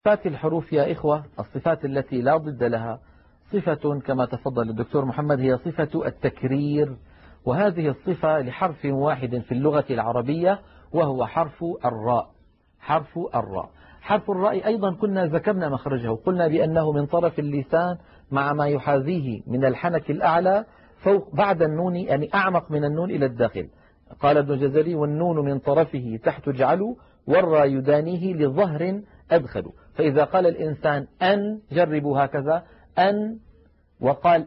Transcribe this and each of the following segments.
صفات الحروف يا إخوة، الصفات التي لا ضد لها صفة كما تفضل الدكتور محمد، هي صفة التكرير، وهذه الصفة لحرف واحد في اللغة العربية وهو حرف الراء. حرف الراء، حرف الراء أيضا كنا ذكرنا مخرجه، قلنا بأنه من طرف اللسان مع ما يحاذيه من الحنك الأعلى فوق بعد النون، يعني أعمق من النون إلى الداخل. قال ابن الجزري: والنون من طرفه تحت اجعلوا والراء يدانيه للظهر أدخلوا. فإذا قال الإنسان أن، جربوا هكذا أن، وقال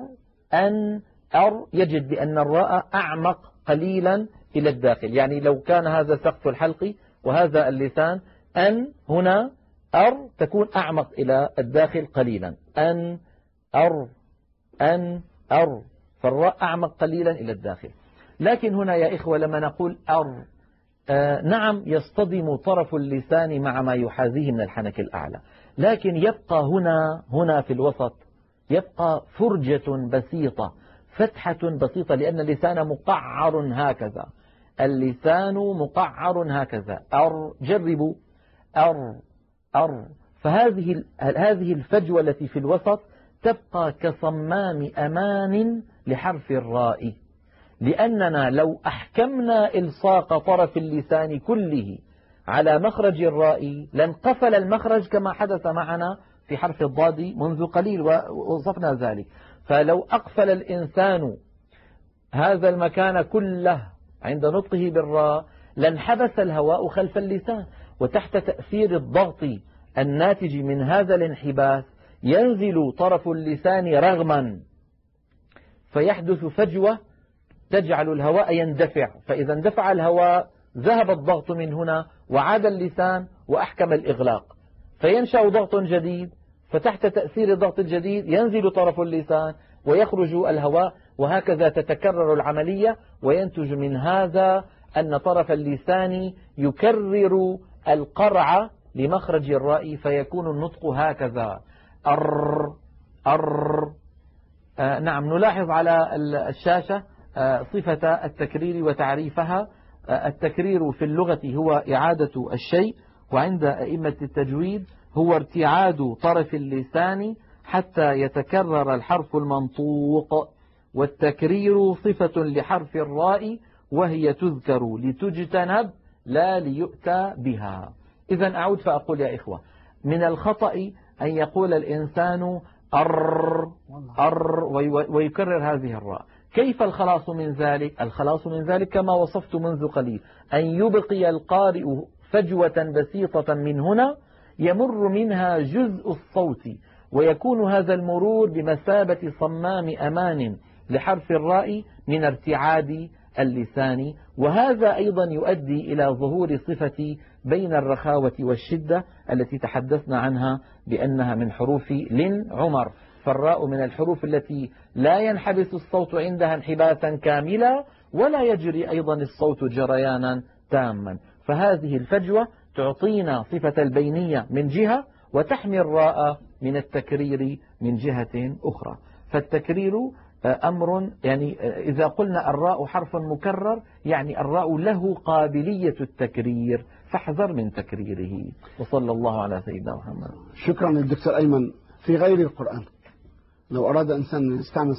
أر، يجد بأن الراء أعمق قليلا إلى الداخل، يعني لو كان هذا سقف الحلق وهذا اللسان، أن هنا أر تكون أعمق إلى الداخل قليلا، أن أر، فالراء أعمق قليلا إلى الداخل. لكن هنا يا إخوة لما نقول أر، نعم يصطدم طرف اللسان مع ما يحاذيه من الحنك الأعلى، لكن يبقى هنا في الوسط يبقى فرجة بسيطة، فتحة بسيطة، لأن اللسان مقعر هكذا، اللسان مقعر هكذا. جربوا أر، فهذه الفجوة التي في الوسط تبقى كصمام أمان لحرف الراء، لأننا لو أحكمنا إلصاق طرف اللسان كله على مخرج الراء لانقفل المخرج كما حدث معنا في حرف الضاد منذ قليل ووصفنا ذلك. فلو أقفل الإنسان هذا المكان كله عند نطقه بالراء لانحبس الهواء خلف اللسان، وتحت تأثير الضغط الناتج من هذا الانحباس ينزل طرف اللسان رغما، فيحدث فجوة تجعل الهواء يندفع، فإذا اندفع الهواء ذهب الضغط من هنا وعاد اللسان وأحكم الإغلاق، فينشأ ضغط جديد، فتحت تأثير الضغط الجديد ينزل طرف اللسان ويخرج الهواء، وهكذا تتكرر العملية، وينتج من هذا أن طرف اللسان يكرر القرع لمخرج الراء، فيكون النطق هكذا أر. نعم، نلاحظ على الشاشة صفة التكرير وتعريفها. التكرير في اللغة هو إعادة الشيء، وعند أئمة التجويد هو ارتعاد طرف اللسان حتى يتكرر الحرف المنطوق، والتكرير صفة لحرف الراء وهي تذكر لتجتنب لا ليؤتى بها. إذن أعود فأقول يا إخوة، من الخطأ أن يقول الإنسان أر ويكرر هذه الراء. كيف الخلاص من ذلك؟ الخلاص من ذلك كما وصفت منذ قليل، أن يبقي القارئ فجوة بسيطة من هنا يمر منها جزء الصوت، ويكون هذا المرور بمثابة صمام أمان لحرف الراء من ارتعاد اللسان، وهذا أيضا يؤدي إلى ظهور صفة بين الرخاوة والشدة التي تحدثنا عنها بأنها من حروف لن عمر. فالراء من الحروف التي لا ينحبس الصوت عندها انحباسا كاملا، ولا يجري أيضا الصوت جريانا تاما، فهذه الفجوة تعطينا صفة البينية من جهة، وتحمي الراء من التكرير من جهة أخرى. فالتكرير أمر، يعني إذا قلنا الراء حرف مكرر يعني الراء له قابلية التكرير، فاحذر من تكريره. وصلى الله على سيدنا محمد. شكرا للدكتور أيمن. في غير القرآن لو أراد إنسان يستعمل